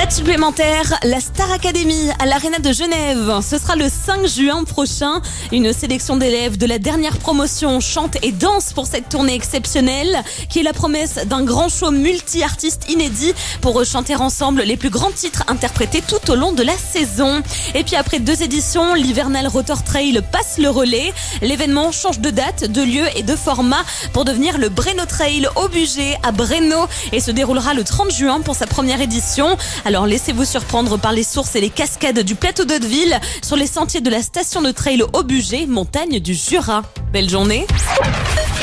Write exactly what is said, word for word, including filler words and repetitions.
Date supplémentaire, la Star Academy à l'Arena de Genève. Ce sera le cinq juin prochain. Une sélection d'élèves de la dernière promotion chante et danse pour cette tournée exceptionnelle qui est la promesse d'un grand show multi-artistes inédit pour chanter ensemble les plus grands titres interprétés tout au long de la saison. Et puis après deux éditions, l'hivernal Rotor Trail passe le relais. L'événement change de date, de lieu et de format pour devenir le Breno Trail au Bugey à Breno et se déroulera le trente juin pour sa première édition. Alors laissez-vous surprendre par les sources et les cascades du plateau d'Hauteville sur les sentiers de la station de trail au Bugey, montagne du Jura. Belle journée.